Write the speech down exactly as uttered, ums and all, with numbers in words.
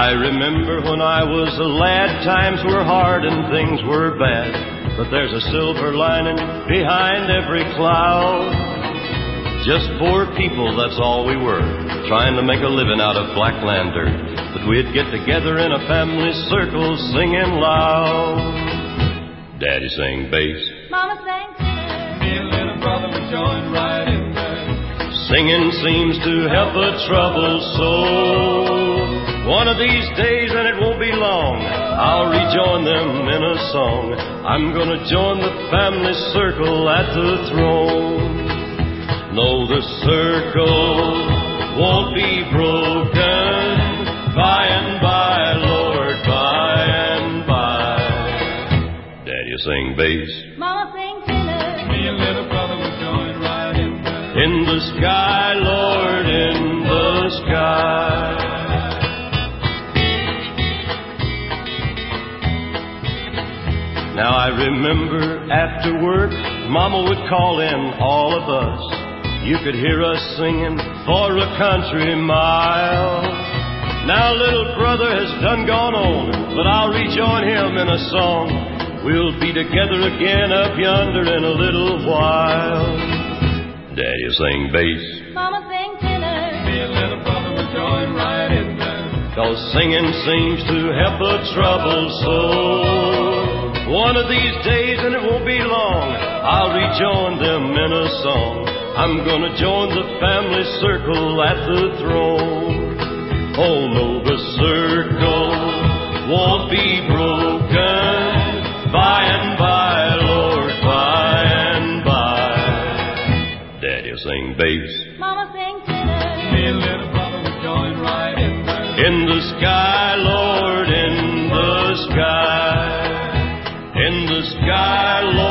I remember when I was a lad, times were hard and things were bad, but there's a silver lining behind every cloud. Just poor people, that's all we were, trying to make a living out of black land dirt. But we'd get together in a family circle singing loud. Daddy sang bass, Mama sang tenor, me and little brother would join right in there. Singing seems to help a troubled soul. One of these days, and it won't be long, I'll rejoin them in a song. I'm gonna join the family circle at the throne. No, the circle won't be broken. By and by, Lord, by and by. Daddy sing bass, Mama sang tenor, Me and little brother would join right in there. in the sky, Lord, in the sky. Now I remember after work, Mama would call in all of us. You could hear us singing for a country mile. Now little brother has done gone on, but I'll rejoin him in a song. We'll be together again up yonder in a little while. Daddy sing bass, Mama sang tenor, Me and little brother would join right in there. 'cause singing seems to help a troubled soul. One of these days, and it won't be long, I'll rejoin them in a song. I'm gonna join the family circle at the throne. Oh no, the circle won't be broken. By and by, Lord, by and by. Daddy sing bass, Mama sang tenor, Me and little brother would join right in there. in the sky, Lord, in the sky. In the sky, Lord.